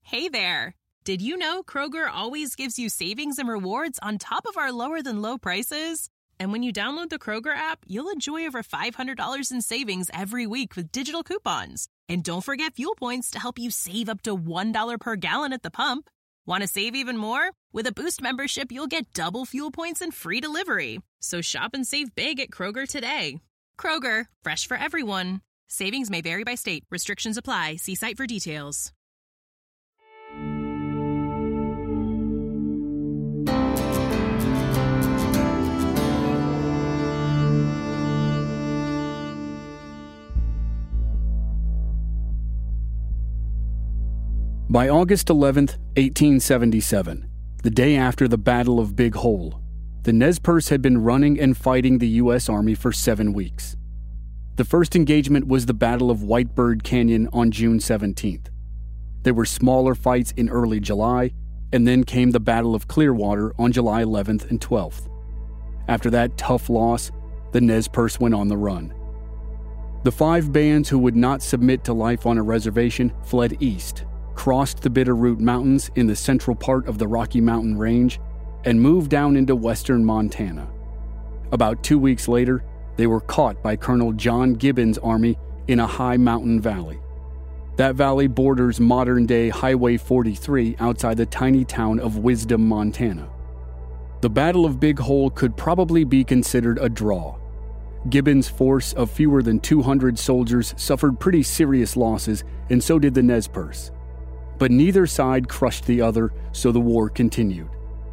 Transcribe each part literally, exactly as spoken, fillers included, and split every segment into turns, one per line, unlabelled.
Hey there! Did you know Kroger always gives you savings and rewards on top of our lower-than-low prices? And when you download the Kroger app, you'll enjoy over five hundred dollars in savings every week with digital coupons. And don't forget fuel points to help you save up to one dollar per gallon at the pump. Want to save even more? With a Boost membership, you'll get double fuel points and free delivery. So shop and save big at Kroger today. Kroger, fresh for everyone. Savings may vary by state. Restrictions apply. See site for details.
By August eleventh, eighteen seventy-seven, the day after the Battle of Big Hole, the Nez Perce had been running and fighting the U S Army for seven weeks. The first engagement was the Battle of Whitebird Canyon on June seventeenth. There were smaller fights in early July, and then came the Battle of Clearwater on July eleventh and twelfth. After that tough loss, the Nez Perce went on the run. The five bands who would not submit to life on a reservation fled east, crossed the Bitterroot Mountains in the central part of the Rocky Mountain Range, and moved down into western Montana. About two weeks later, they were caught by Colonel John Gibbons' army in a high mountain valley. That valley borders modern-day Highway forty-three outside the tiny town of Wisdom, Montana. The Battle of Big Hole could probably be considered a draw. Gibbons' force of fewer than two hundred soldiers suffered pretty serious losses, and so did the Nez Perce. But neither side crushed the other, so the war continued.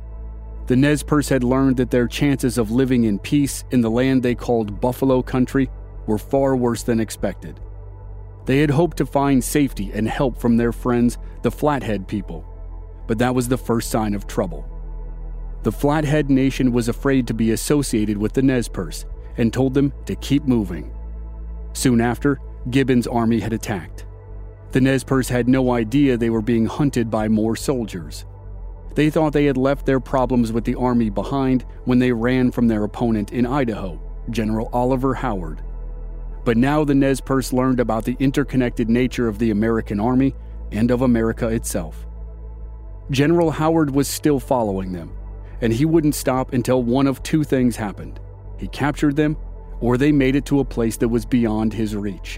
The Nez Perce had learned that their chances of living in peace in the land they called Buffalo Country were far worse than expected. They had hoped to find safety and help from their friends, the Flathead people, but that was the first sign of trouble. The Flathead Nation was afraid to be associated with the Nez Perce and told them to keep moving. Soon after, Gibbons' army had attacked. The Nez Perce had no idea they were being hunted by more soldiers. They thought they had left their problems with the army behind when they ran from their opponent in Idaho, General Oliver Howard. But now the Nez Perce learned about the interconnected nature of the American army and of America itself. General Howard was still following them, and he wouldn't stop until one of two things happened. He captured them, or they made it to a place that was beyond his reach.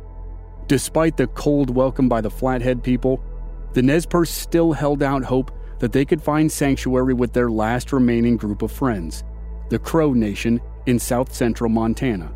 Despite the cold welcome by the Flathead people, the Nez Perce still held out hope that they could find sanctuary with their last remaining group of friends, the Crow Nation in south-central Montana.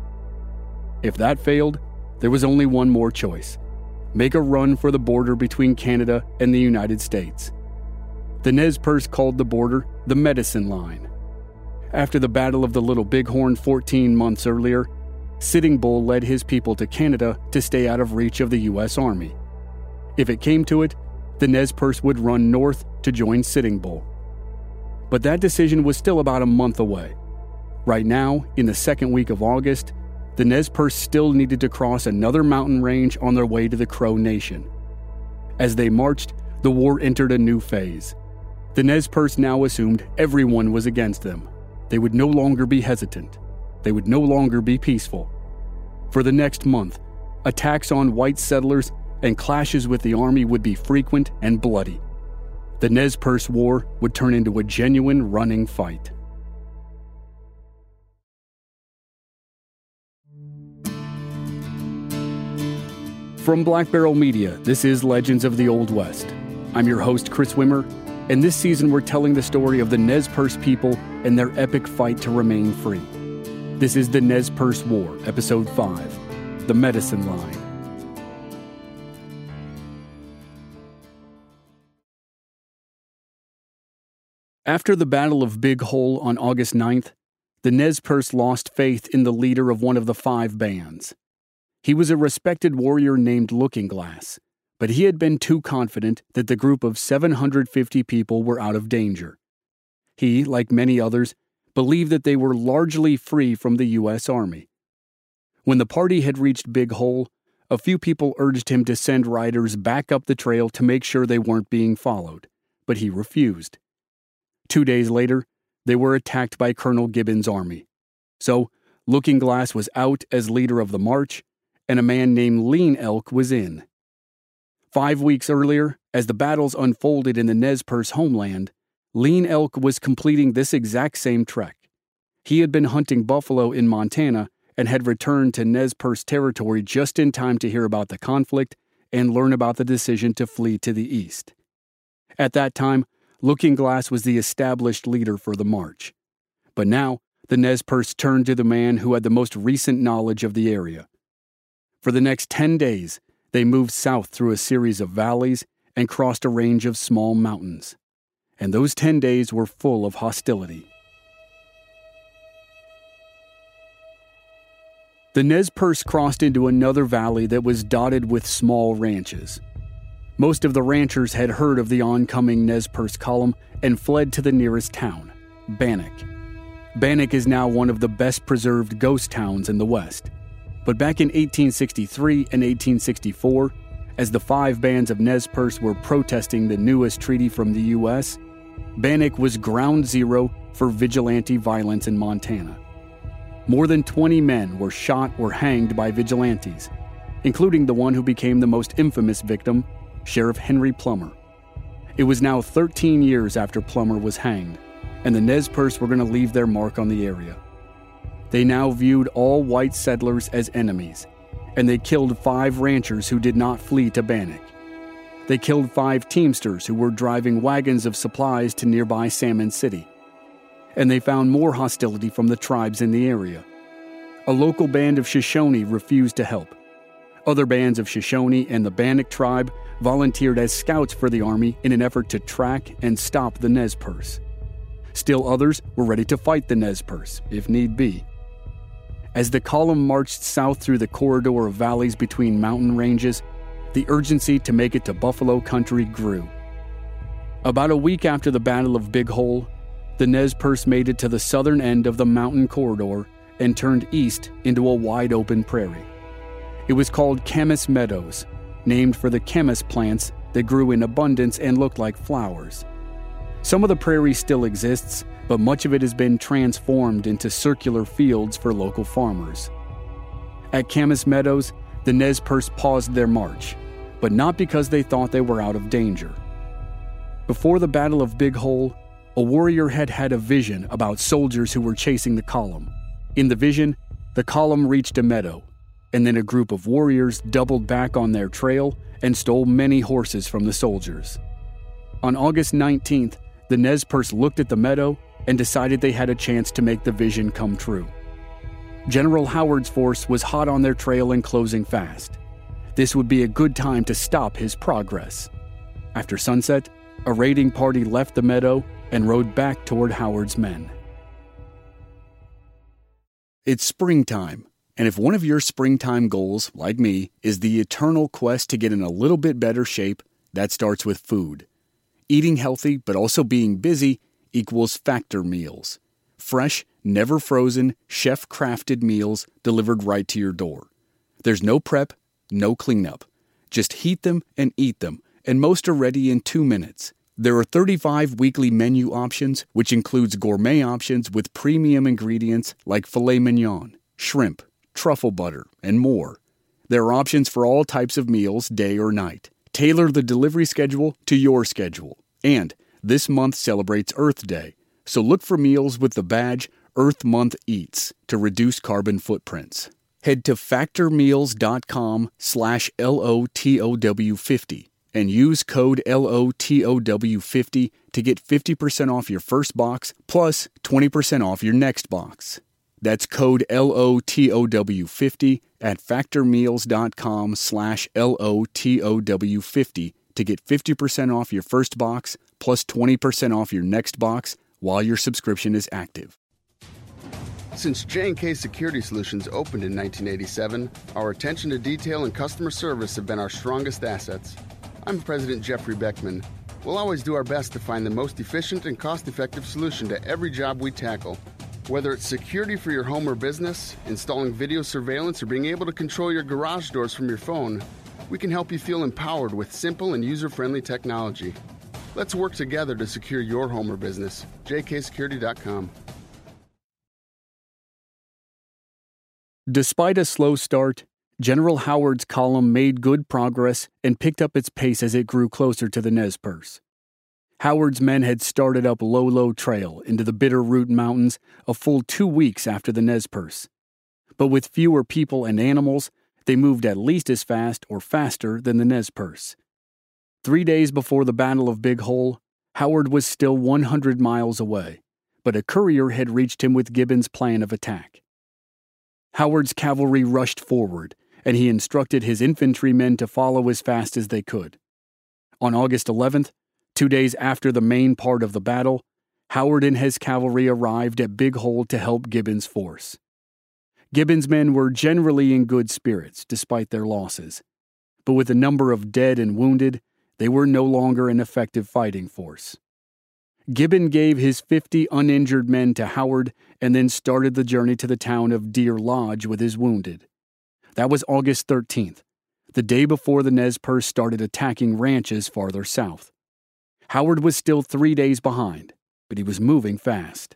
If that failed, there was only one more choice: make a run for the border between Canada and the United States. The Nez Perce called the border the Medicine Line. After the Battle of the Little Bighorn fourteen months earlier, Sitting Bull led his people to Canada to stay out of reach of the U S Army. If it came to it, the Nez Perce would run north to join Sitting Bull. But that decision was still about a month away. Right now, in the second week of August, the Nez Perce still needed to cross another mountain range on their way to the Crow Nation. As they marched, the war entered a new phase. The Nez Perce now assumed everyone was against them. They would no longer be hesitant. They would no longer be peaceful. For the next month, attacks on white settlers and clashes with the army would be frequent and bloody. The Nez Perce War would turn into a genuine running fight. From Black Barrel Media, this is Legends of the Old West. I'm your host, Chris Wimmer, and this season we're telling the story of the Nez Perce people and their epic fight to remain free. This is the Nez Perce War, Episode five, The Medicine Line. After the Battle of Big Hole on August ninth, the Nez Perce lost faith in the leader of one of the five bands. He was a respected warrior named Looking Glass, but he had been too confident that the group of seven hundred fifty people were out of danger. He, like many others, believed that they were largely free from the U S Army. When the party had reached Big Hole, a few people urged him to send riders back up the trail to make sure they weren't being followed, but he refused. Two days later, they were attacked by Colonel Gibbons' army. So, Looking Glass was out as leader of the march, and a man named Lean Elk was in. Five weeks earlier, As the battles unfolded in the Nez Perce homeland, Lean Elk was completing this exact same trek. He had been hunting buffalo in Montana and had returned to Nez Perce territory just in time to hear about the conflict and learn about the decision to flee to the east. At that time, Looking Glass was the established leader for the march. But now, the Nez Perce turned to the man who had the most recent knowledge of the area. For the next ten days, they moved south through a series of valleys and crossed a range of small mountains. And those ten days were full of hostility. The Nez Perce crossed into another valley that was dotted with small ranches. Most of the ranchers had heard of the oncoming Nez Perce column and fled to the nearest town, Bannack. Bannack is now one of the best preserved ghost towns in the West. But back in eighteen sixty-three and eighteen sixty-four, as the five bands of Nez Perce were protesting the newest treaty from the U S, Bannack was ground zero for vigilante violence in Montana. More than twenty men were shot or hanged by vigilantes, including the one who became the most infamous victim, Sheriff Henry Plummer. It was now thirteen years after Plummer was hanged, and the Nez Perce were going to leave their mark on the area. They now viewed all white settlers as enemies, and they killed five ranchers who did not flee to Bannack. They killed five teamsters who were driving wagons of supplies to nearby Salmon City. And they found more hostility from the tribes in the area. A local band of Shoshone refused to help. Other bands of Shoshone and the Bannack tribe volunteered as scouts for the army in an effort to track and stop the Nez Perce. Still others were ready to fight the Nez Perce, if need be. As the column marched south through the corridor of valleys between mountain ranges, the urgency to make it to Buffalo Country grew. About a week after the Battle of Big Hole, the Nez Perce made it to the southern end of the mountain corridor and turned east into a wide-open prairie. It was called Camas Meadows, named for the camas plants that grew in abundance and looked like flowers. Some of the prairie still exists, but much of it has been transformed into circular fields for local farmers. At Camas Meadows, the Nez Perce paused their march, but not because they thought they were out of danger. Before the Battle of Big Hole, a warrior had had a vision about soldiers who were chasing the column. In the vision, the column reached a meadow, and then a group of warriors doubled back on their trail and stole many horses from the soldiers. On August nineteenth, the Nez Perce looked at the meadow and decided they had a chance to make the vision come true. General Howard's force was hot on their trail and closing fast. This would be a good time to stop his progress. After sunset, a raiding party left the meadow and rode back toward Howard's men. It's springtime, and if one of your springtime goals, like me, is the eternal quest to get in a little bit better shape, that starts with food. Eating healthy but also being busy equals Factor meals. Fresh, never frozen, chef-crafted meals delivered right to your door. There's no prep, no cleanup. Just heat them and eat them, and most are ready in two minutes. There are thirty-five weekly menu options, which includes gourmet options with premium ingredients like filet mignon, shrimp, truffle butter, and more. There are options for all types of meals, day or night. Tailor the delivery schedule to your schedule. And this month celebrates Earth Day, so look for meals with the badge Earth Month Eats to reduce carbon footprints. Head to factormeals.com slash LOTOW50 and use code L O T O W fifty to get fifty percent off your first box plus twenty percent off your next box. That's code L O T O W fifty at factormeals.com slash L O T O W50 to get fifty percent off your first box plus twenty percent off your next box while your subscription is active.
Since J and K Security Solutions opened in nineteen eighty-seven, our attention to detail and customer service have been our strongest assets. I'm President Jeffrey Beckman. We'll always do our best to find the most efficient and cost-effective solution to every job we tackle. Whether it's security for your home or business, installing video surveillance, or being able to control your garage doors from your phone, we can help you feel empowered with simple and user-friendly technology. Let's work together to secure your home or business. J K security dot com.
Despite a slow start, General Howard's column made good progress and picked up its pace as it grew closer to the Nez Perce. Howard's men had started up Lolo Trail into the Bitterroot Mountains a full two weeks after the Nez Perce. But with fewer people and animals, they moved at least as fast or faster than the Nez Perce. Three days before the Battle of Big Hole, Howard was still one hundred miles away, but a courier had reached him with Gibbon's plan of attack. Howard's cavalry rushed forward, and he instructed his infantrymen to follow as fast as they could. On August eleventh, two days after the main part of the battle, Howard and his cavalry arrived at Big Hole to help Gibbon's force. Gibbon's men were generally in good spirits, despite their losses, but with a number of dead and wounded, they were no longer an effective fighting force. Gibbon gave his fifty uninjured men to Howard and then started the journey to the town of Deer Lodge with his wounded. That was August thirteenth, the day before the Nez Perce started attacking ranches farther south. Howard was still three days behind, but he was moving fast.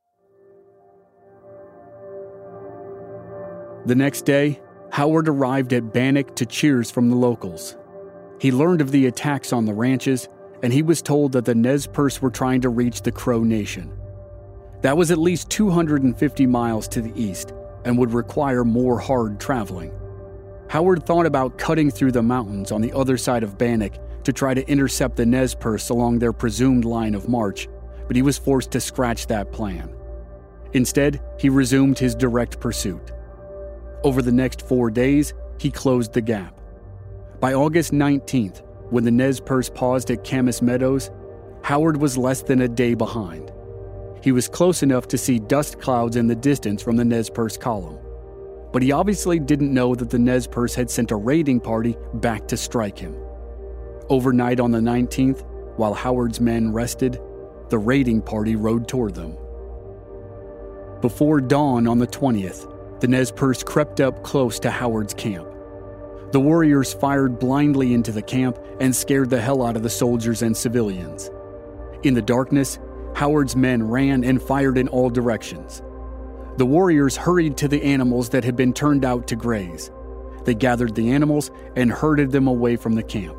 The next day, Howard arrived at Bannock to cheers from the locals. He learned of the attacks on the ranches, and he was told that the Nez Perce were trying to reach the Crow Nation. That was at least two hundred fifty miles to the east and would require more hard traveling. Howard thought about cutting through the mountains on the other side of Bannock to try to intercept the Nez Perce along their presumed line of march, but he was forced to scratch that plan. Instead, he resumed his direct pursuit. Over the next four days, he closed the gap. By August nineteenth, when the Nez Perce paused at Camas Meadows, Howard was less than a day behind. He was close enough to see dust clouds in the distance from the Nez Perce column. But he obviously didn't know that the Nez Perce had sent a raiding party back to strike him. Overnight on the nineteenth, while Howard's men rested, the raiding party rode toward them. Before dawn on the twentieth, the Nez Perce crept up close to Howard's camp. The warriors fired blindly into the camp and scared the hell out of the soldiers and civilians. In the darkness, Howard's men ran and fired in all directions. The warriors hurried to the animals that had been turned out to graze. They gathered the animals and herded them away from the camp.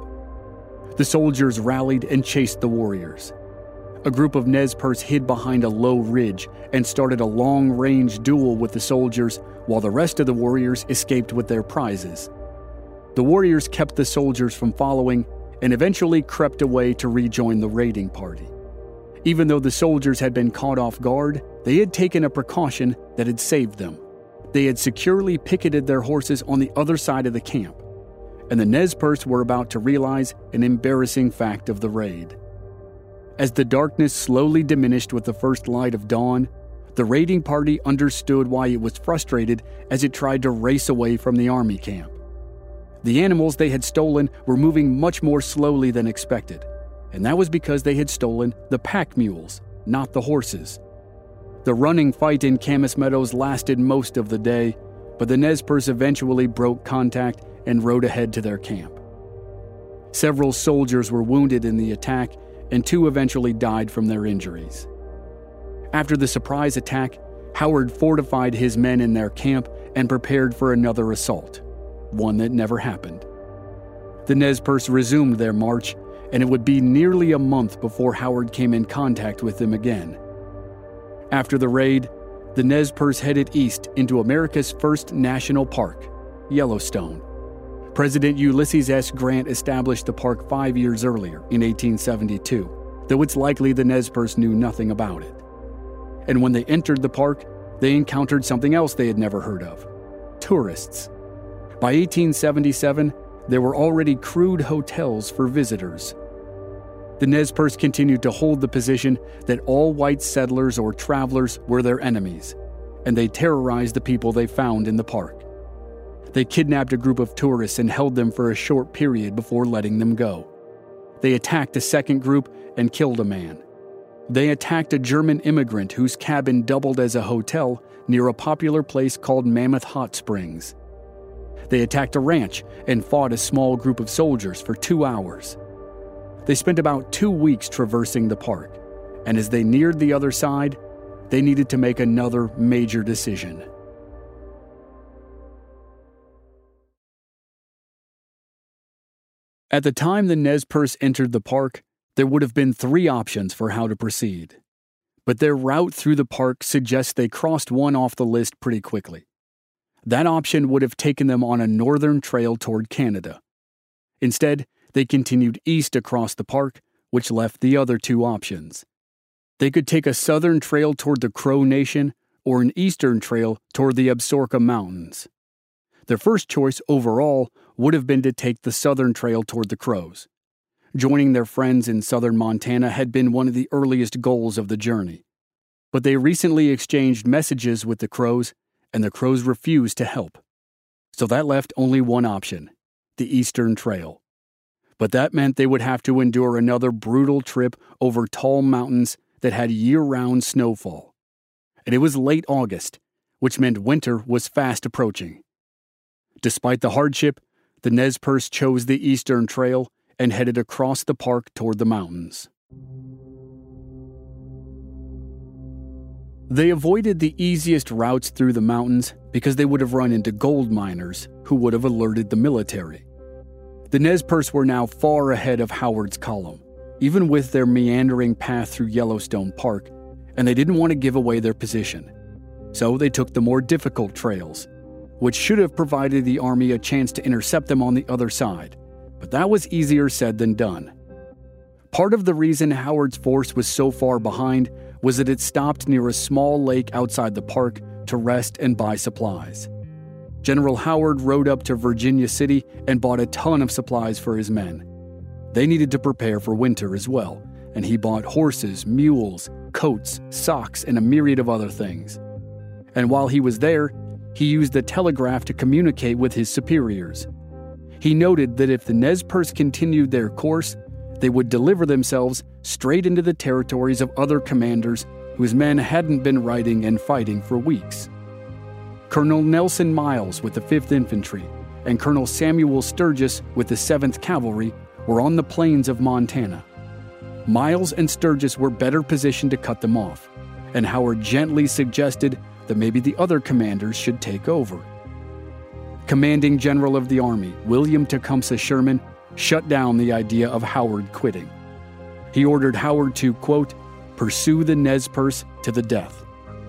The soldiers rallied and chased the warriors. A group of Nez Perce hid behind a low ridge and started a long-range duel with the soldiers, while the rest of the warriors escaped with their prizes. The warriors kept the soldiers from following and eventually crept away to rejoin the raiding party. Even though the soldiers had been caught off guard, they had taken a precaution that had saved them. They had securely picketed their horses on the other side of the camp, and the Nez Perce were about to realize an embarrassing fact of the raid. As the darkness slowly diminished with the first light of dawn, the raiding party understood why it was frustrated as it tried to race away from the army camp. The animals they had stolen were moving much more slowly than expected, and that was because they had stolen the pack mules, not the horses. The running fight in Camas Meadows lasted most of the day, but the Nez Perce eventually broke contact and rode ahead to their camp. Several soldiers were wounded in the attack, and two eventually died from their injuries. After the surprise attack, Howard fortified his men in their camp and prepared for another assault, one that never happened. The Nez Perce resumed their march, and it would be nearly a month before Howard came in contact with them again. After the raid, the Nez Perce headed east into America's first national park, Yellowstone. President Ulysses S. Grant established the park five years earlier, in eighteen seventy-two, though it's likely the Nez Perce knew nothing about it. And when they entered the park, they encountered something else they had never heard of: tourists. By eighteen seventy-seven, there were already crude hotels for visitors. The Nez Perce continued to hold the position that all white settlers or travelers were their enemies, and they terrorized the people they found in the park. They kidnapped a group of tourists and held them for a short period before letting them go. They attacked a second group and killed a man. They attacked a German immigrant whose cabin doubled as a hotel near a popular place called Mammoth Hot Springs. They attacked a ranch and fought a small group of soldiers for two hours. They spent about two weeks traversing the park, and as they neared the other side, they needed to make another major decision. At the time the Nez Perce entered the park, there would have been three options for how to proceed. But their route through the park suggests they crossed one off the list pretty quickly. That option would have taken them on a northern trail toward Canada. Instead, they continued east across the park, which left the other two options. They could take a southern trail toward the Crow Nation or an eastern trail toward the Absaroka Mountains. Their first choice overall would have been to take the southern trail toward the Crows. Joining their friends in southern Montana had been one of the earliest goals of the journey. But they recently exchanged messages with the Crows, and the Crows refused to help. So that left only one option, the eastern trail. But that meant they would have to endure another brutal trip over tall mountains that had year-round snowfall. And it was late August, which meant winter was fast approaching. Despite the hardship, the Nez Perce chose the eastern trail and headed across the park toward the mountains. They avoided the easiest routes through the mountains because they would have run into gold miners who would have alerted the military. The Nez Perce were now far ahead of Howard's column, even with their meandering path through Yellowstone Park, and they didn't want to give away their position. So they took the more difficult trails, which should have provided the army a chance to intercept them on the other side, but that was easier said than done. Part of the reason Howard's force was so far behind was that it stopped near a small lake outside the park to rest and buy supplies. General Howard rode up to Virginia City and bought a ton of supplies for his men. They needed to prepare for winter as well, and he bought horses, mules, coats, socks, and a myriad of other things. And while he was there, he used the telegraph to communicate with his superiors. He noted that if the Nez Perce continued their course, they would deliver themselves straight into the territories of other commanders whose men hadn't been riding and fighting for weeks. Colonel Nelson Miles with the fifth Infantry and Colonel Samuel Sturgis with the seventh Cavalry were on the plains of Montana. Miles and Sturgis were better positioned to cut them off, and Howard gently suggested that maybe the other commanders should take over. Commanding General of the Army, William Tecumseh Sherman, shut down the idea of Howard quitting. He ordered Howard to, quote, pursue the Nez Perce to the death.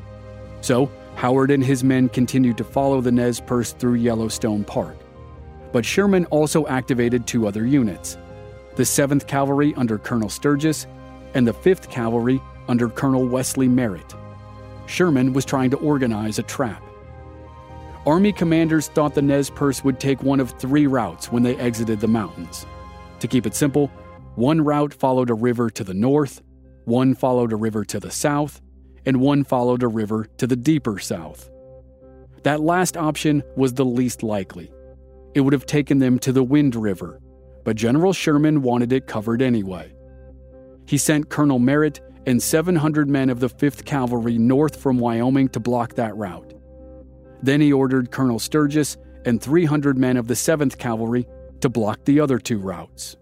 So, Howard and his men continued to follow the Nez Perce through Yellowstone Park. But Sherman also activated two other units, the seventh Cavalry under Colonel Sturgis and the fifth Cavalry under Colonel Wesley Merritt. Sherman was trying to organize a trap. Army commanders thought the Nez Perce would take one of three routes when they exited the mountains. To keep it simple, one route followed a river to the north, one followed a river to the south, and one followed a river to the deeper south. That last option was the least likely. It would have taken them to the Wind River, but General Sherman wanted it covered anyway. He sent Colonel Merritt and seven hundred men of the fifth Cavalry north from Wyoming to block that route. Then he ordered Colonel Sturgis and three hundred men of the seventh Cavalry to block the other two routes.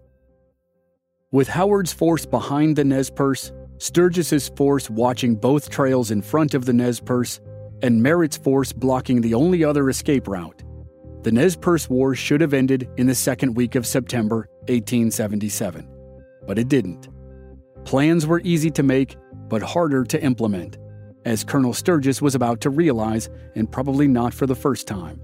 With Howard's force behind the Nez Perce, Sturgis's force watching both trails in front of the Nez Perce, and Merritt's force blocking the only other escape route, the Nez Perce War should have ended in the second week of September eighteen seventy-seven. But it didn't. Plans were easy to make, but harder to implement, as Colonel Sturgis was about to realize, and probably not for the first time.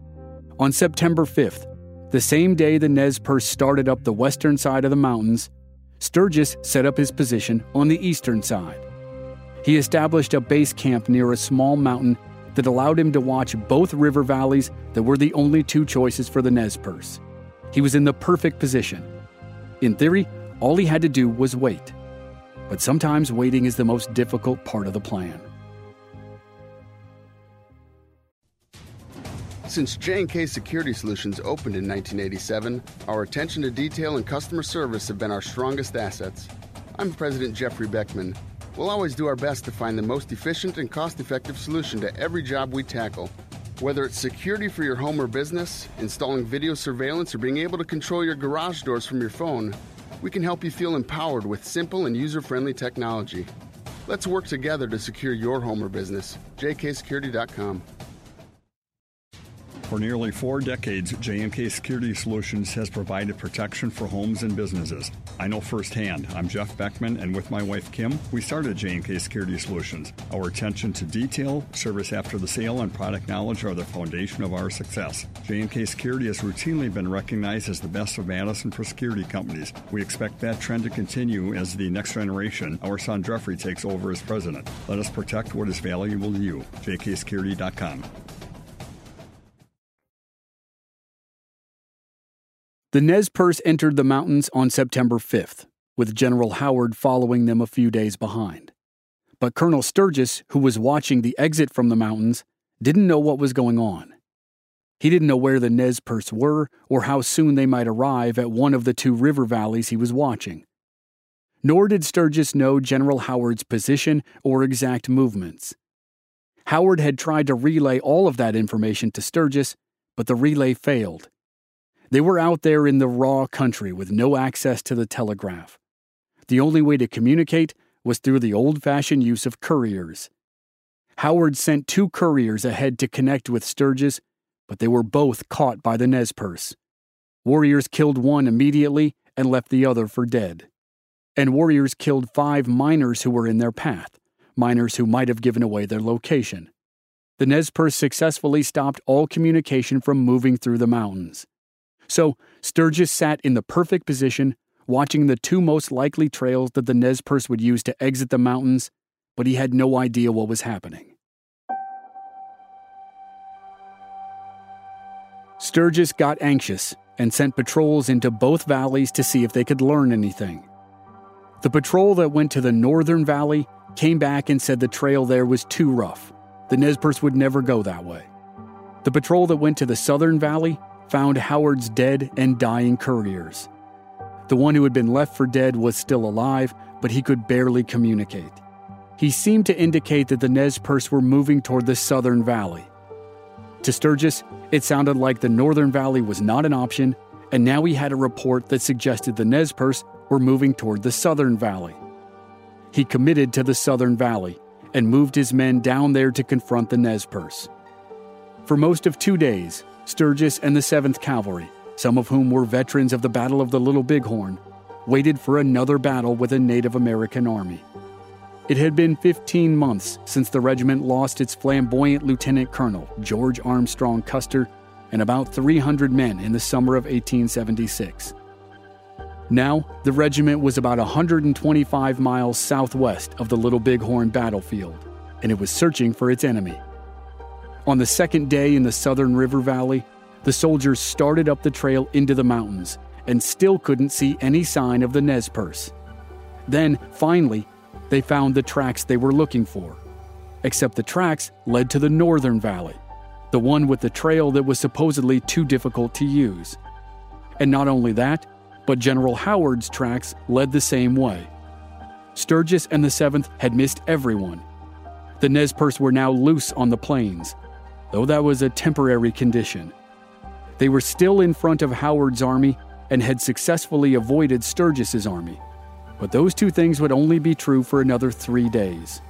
On September fifth, the same day the Nez Perce started up the western side of the mountains, Sturgis set up his position on the eastern side. He established a base camp near a small mountain that allowed him to watch both river valleys that were the only two choices for the Nez Perce. He was in the perfect position. In theory, all he had to do was wait. But sometimes waiting is the most difficult part of the plan.
Since J and K Security Solutions opened in nineteen eighty-seven, our attention to detail and customer service have been our strongest assets. I'm President Jeffrey Beckman. We'll always do our best to find the most efficient and cost-effective solution to every job we tackle. Whether it's security for your home or business, installing video surveillance, or being able to control your garage doors from your phone, we can help you feel empowered with simple and user-friendly technology. Let's work together to secure your home or business. J K security dot com.
For nearly four decades, J and K Security Solutions has provided protection for homes and businesses. I know firsthand. I'm Jeff Beckman, and with my wife Kim, we started J and K Security Solutions. Our attention to detail, service after the sale, and product knowledge are the foundation of our success. J and K Security has routinely been recognized as the best of Madison for security companies. We expect that trend to continue as the next generation, our son Jeffrey, takes over as president. Let us protect what is valuable to you. J K security dot com.
The Nez Perce entered the mountains on September fifth, with General Howard following them a few days behind. But Colonel Sturgis, who was watching the exit from the mountains, didn't know what was going on. He didn't know where the Nez Perce were or how soon they might arrive at one of the two river valleys he was watching. Nor did Sturgis know General Howard's position or exact movements. Howard had tried to relay all of that information to Sturgis, but the relay failed. They were out there in the raw country with no access to the telegraph. The only way to communicate was through the old-fashioned use of couriers. Howard sent two couriers ahead to connect with Sturgis, but they were both caught by the Nez Perce. Warriors killed one immediately and left the other for dead. And warriors killed five miners who were in their path, miners who might have given away their location. The Nez Perce successfully stopped all communication from moving through the mountains. So Sturgis sat in the perfect position, watching the two most likely trails that the Nez Perce would use to exit the mountains, but he had no idea what was happening. Sturgis got anxious and sent patrols into both valleys to see if they could learn anything. The patrol that went to the northern valley came back and said the trail there was too rough. The Nez Perce would never go that way. The patrol that went to the southern valley found Howard's dead and dying couriers. The one who had been left for dead was still alive, but he could barely communicate. He seemed to indicate that the Nez Perce were moving toward the southern valley. To Sturgis, it sounded like the northern valley was not an option, and now he had a report that suggested the Nez Perce were moving toward the southern valley. He committed to the southern valley and moved his men down there to confront the Nez Perce. For most of two days, Sturgis and the seventh Cavalry, some of whom were veterans of the Battle of the Little Bighorn, waited for another battle with a Native American army. It had been fifteen months since the regiment lost its flamboyant lieutenant colonel, George Armstrong Custer, and about three hundred men in the summer of eighteen seventy-six. Now, the regiment was about one hundred twenty-five miles southwest of the Little Bighorn battlefield, and it was searching for its enemy. On the second day in the southern river valley, the soldiers started up the trail into the mountains and still couldn't see any sign of the Nez Perce. Then, finally, they found the tracks they were looking for. Except the tracks led to the northern valley, the one with the trail that was supposedly too difficult to use. And not only that, but General Howard's tracks led the same way. Sturgis and the seventh had missed everyone. The Nez Perce were now loose on the plains, though that was a temporary condition. They were still in front of Howard's army and had successfully avoided Sturgis's army, but those two things would only be true for another three days.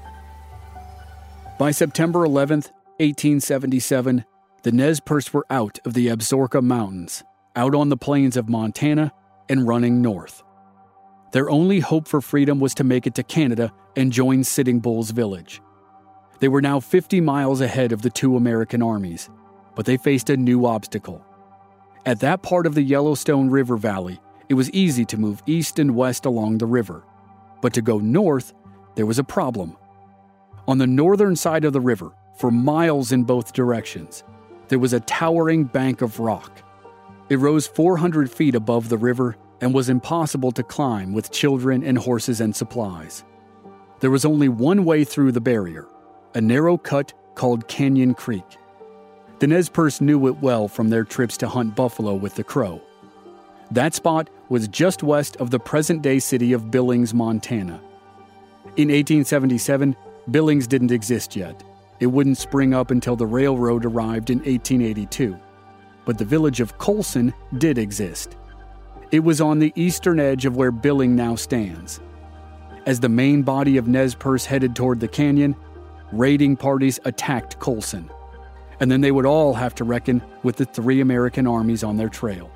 By September eleventh, eighteen seventy-seven, the Nez Perce were out of the Absaroka Mountains, out on the plains of Montana, and running north. Their only hope for freedom was to make it to Canada and join Sitting Bull's village. They were now fifty miles ahead of the two American armies, but they faced a new obstacle. At that part of the Yellowstone River Valley, it was easy to move east and west along the river. But to go north, there was a problem. On the northern side of the river, for miles in both directions, there was a towering bank of rock. It rose four hundred feet above the river and was impossible to climb with children and horses and supplies. There was only one way through the barrier, a narrow cut called Canyon Creek. The Nez Perce knew it well from their trips to hunt buffalo with the Crow. That spot was just west of the present-day city of Billings, Montana. In eighteen seventy-seven, Billings didn't exist yet. It wouldn't spring up until the railroad arrived in eighteen eighty-two. But the village of Colson did exist. It was on the eastern edge of where Billings now stands. As the main body of Nez Perce headed toward the canyon, raiding parties attacked Colson. and then they would all have to reckon with the three American armies on their trail.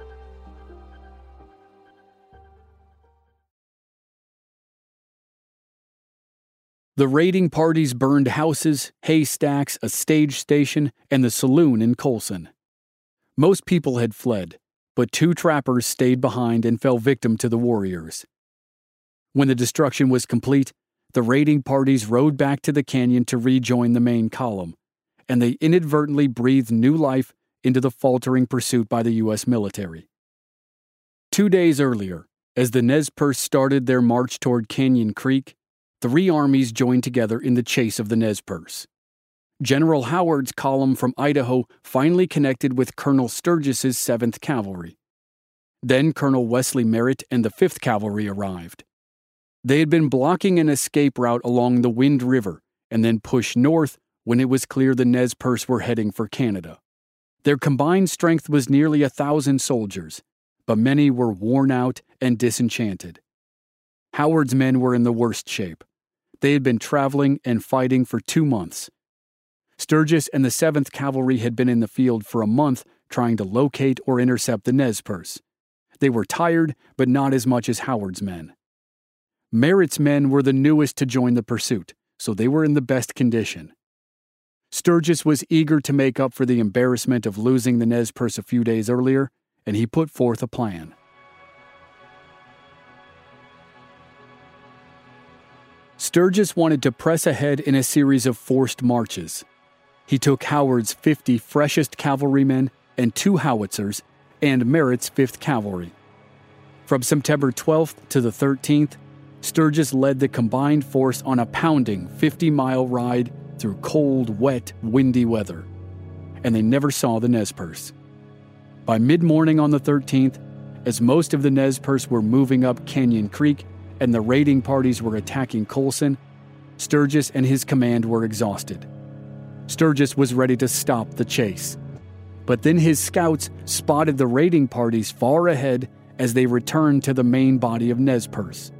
The raiding parties burned houses, haystacks, a stage station, and the saloon in Colson. Most people had fled, but two trappers stayed behind and fell victim to the warriors. When the destruction was complete, the raiding parties rode back to the canyon to rejoin the main column, and they inadvertently breathed new life into the faltering pursuit by the U S military. Two days earlier, as the Nez Perce started their march toward Canyon Creek, three armies joined together in the chase of the Nez Perce. General Howard's column from Idaho finally connected with Colonel Sturgis's seventh Cavalry. Then Colonel Wesley Merritt and the fifth Cavalry arrived. They had been blocking an escape route along the Wind River and then pushed north when it was clear the Nez Perce were heading for Canada. Their combined strength was nearly a thousand soldiers, but many were worn out and disenchanted. Howard's men were in the worst shape. They had been traveling and fighting for two months. Sturgis and the seventh Cavalry had been in the field for a month trying to locate or intercept the Nez Perce. They were tired, but not as much as Howard's men. Merritt's men were the newest to join the pursuit, so they were in the best condition. Sturgis was eager to make up for the embarrassment of losing the Nez Perce a few days earlier, and he put forth a plan. Sturgis wanted to press ahead in a series of forced marches. He took Howard's fifty freshest cavalrymen and two howitzers and Merritt's fifth Cavalry. From September twelfth to the thirteenth, Sturgis led the combined force on a pounding fifty-mile ride through cold, wet, windy weather, and they never saw the Nez Perce. By mid-morning on the thirteenth, as most of the Nez Perce were moving up Canyon Creek and the raiding parties were attacking Colson, Sturgis and his command were exhausted. Sturgis was ready to stop the chase. But then his scouts spotted the raiding parties far ahead as they returned to the main body of Nez Perce.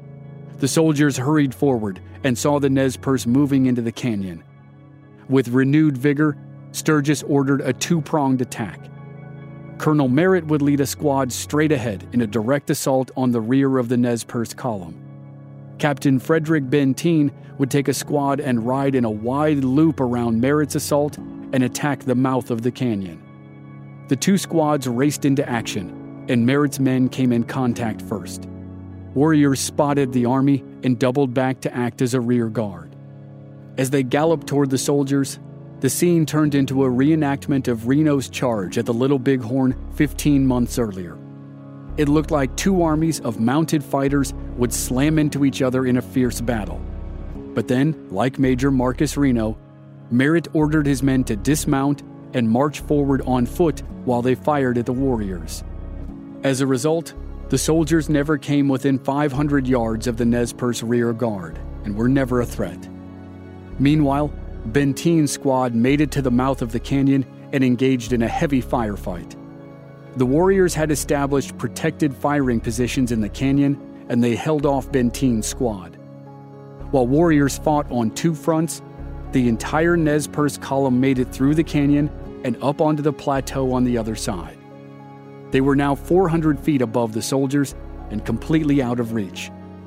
The soldiers hurried forward and saw the Nez Perce moving into the canyon. With renewed vigor, Sturgis ordered a two-pronged attack. Colonel Merritt would lead a squad straight ahead in a direct assault on the rear of the Nez Perce column. Captain Frederick Benteen would take a squad and ride in a wide loop around Merritt's assault and attack the mouth of the canyon. The two squads raced into action, and Merritt's men came in contact first. Warriors spotted the army and doubled back to act as a rear guard. As they galloped toward the soldiers, the scene turned into a reenactment of Reno's charge at the Little Bighorn fifteen months earlier. It looked like two armies of mounted fighters would slam into each other in a fierce battle. But then, like Major Marcus Reno, Merritt ordered his men to dismount and march forward on foot while they fired at the warriors. As a result, the soldiers never came within five hundred yards of the Nez Perce rear guard and were never a threat. Meanwhile, Benteen's squad made it to the mouth of the canyon and engaged in a heavy firefight. The warriors had established protected firing positions in the canyon, and they held off Benteen's squad. While warriors fought on two fronts, the entire Nez Perce column made it through the canyon and up onto the plateau on the other side. They were now four hundred feet above the soldiers and completely out of reach.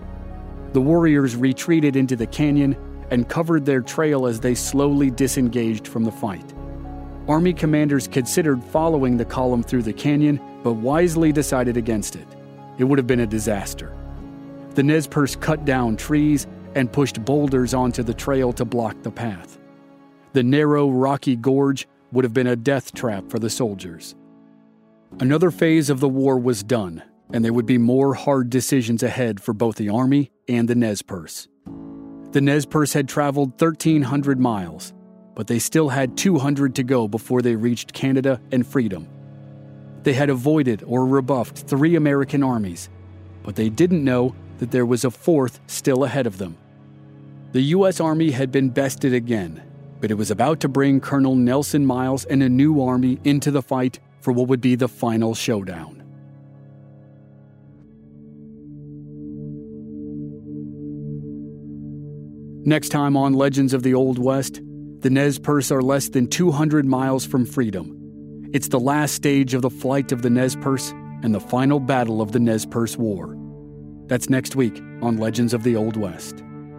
The warriors retreated into the canyon and covered their trail as they slowly disengaged from the fight. Army commanders considered following the column through the canyon, but wisely decided against it. It would have been a disaster. The Nez Perce cut down trees and pushed boulders onto the trail to block the path. The narrow, rocky gorge would have been a death trap for the soldiers. Another phase of the war was done, and there would be more hard decisions ahead for both the Army and the Nez Perce. The Nez Perce had traveled thirteen hundred miles, but they still had two hundred to go before they reached Canada and freedom. They had avoided or rebuffed three American armies, but they didn't know that there was a fourth still ahead of them. The U S Army had been bested again, but it was about to bring Colonel Nelson Miles and a new army into the fight for what would be the final showdown. Next time on Legends of the Old West, The Nez Perce are less than two hundred miles from freedom. It's the last stage of the flight of the Nez Perce and the final battle of the Nez Perce War. That's next week on Legends of the Old West.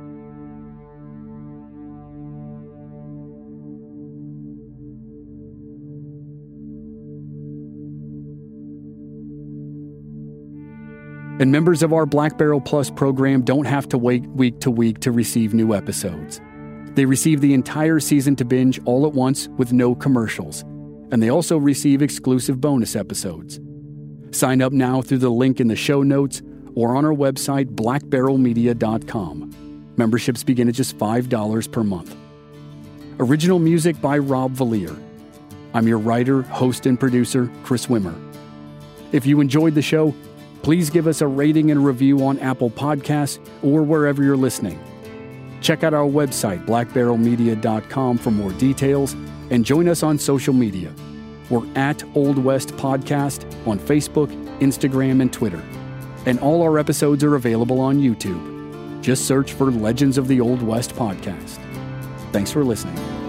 And members of our Black Barrel Plus program don't have to wait week to week to receive new episodes. They receive the entire season to binge all at once with no commercials. And they also receive exclusive bonus episodes. Sign up now through the link in the show notes or on our website, black barrel media dot com. Memberships begin at just five dollars per month. Original music by Rob Valier. I'm your writer, host, and producer, Chris Wimmer. If you enjoyed the show, please give us a rating and review on Apple Podcasts or wherever you're listening. Check out our website, black barrel media dot com, for more details, and join us on social media. We're at Old West Podcast on Facebook, Instagram, and Twitter. And all our episodes are available on YouTube. Just search for Legends of the Old West Podcast. Thanks for listening.